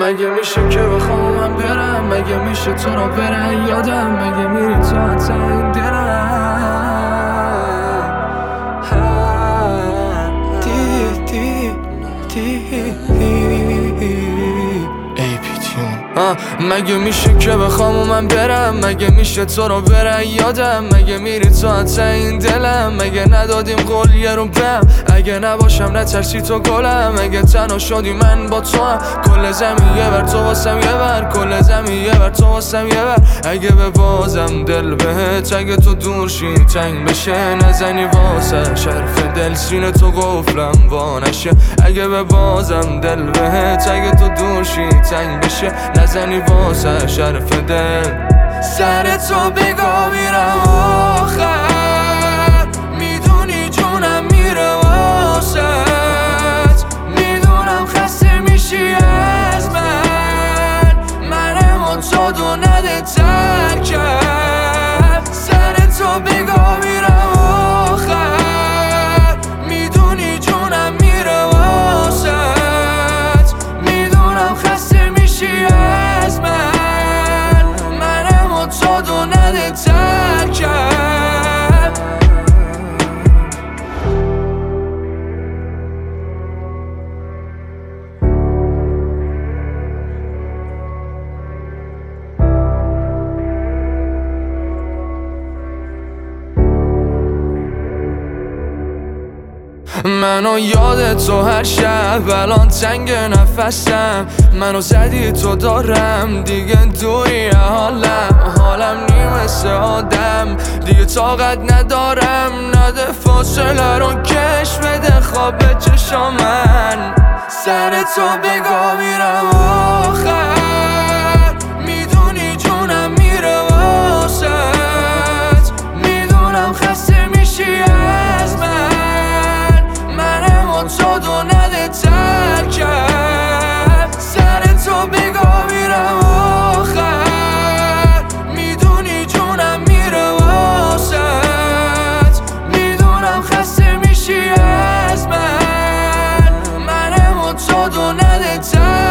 مگه میشه که بخوام من برم؟ مگه میشه تو رو برن یادم؟ مگه میری تو حتی این دلم؟ مگه میشه که بخوام من برم؟ مگه میشه تو رو برن یادم؟ مگه میری تو حتی این دلم؟ مگه ندادیم قول یه رو بهم؟ اگه نباشم نترسی تو گلم؟ اگه تنها شدی من با تو هم کل زمین یه بر تو واسم یه بر، کل زمین یه بر تو واسم یه بر. اگه به بازم دل بهت، اگه تو دور شی تنگ بشه نزنی واسه شرف دل سینه تو قفلم وا نشه. اگه به بازم دل بهت، اگه تو دور شی تنگ بشه نزنی واسه شرف دل. سر تو بگاه میرم آخر، میدونی جونم میره واسط، میدونم خسته میشی از منم و تو دو نده ترک کرد. سر تو بگاه میرم آخر، میدونی جونم میره واسط، میدونم خسته میشی از منم و تو دو نده ترک کرد. منو یاد تو هر شب، الان تنگ نفسم، منو زدی تو دارم دیگه دوری حالم نیم مثل آدم، دیگه طاقت ندارم، نده فاصله رو کش بده خواب چشام من. سر تو بگاه میرم آخر، میدونی جونم میره واسط، میدونم خسته میشی از منم و تو دو نده ترک کرد. سر تو بگاه میرم آخر، میدونی جونم میره واسط، میدونم خسته میشی از منم و تو دو نده ترک